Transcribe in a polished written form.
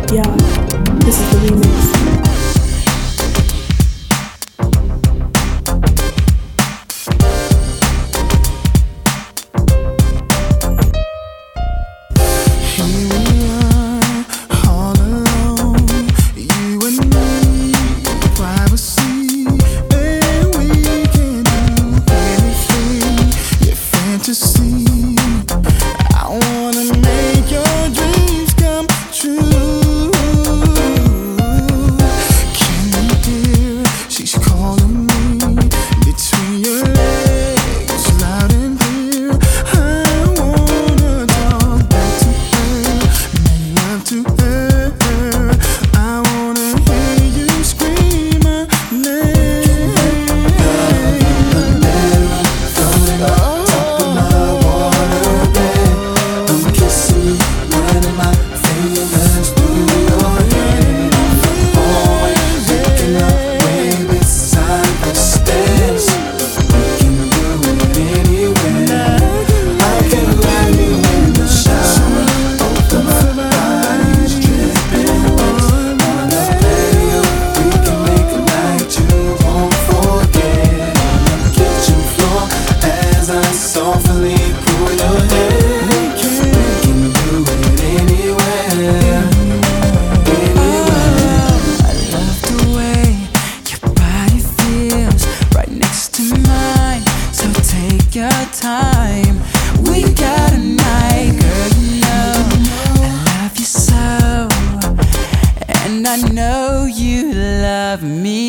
Yeah, this is the remix. Softly pull your hair. We can do it anywhere, anywhere. I love the way your body feels right next to mine. So take your time. We got a night, girl. You know I love you so, and I know you love me.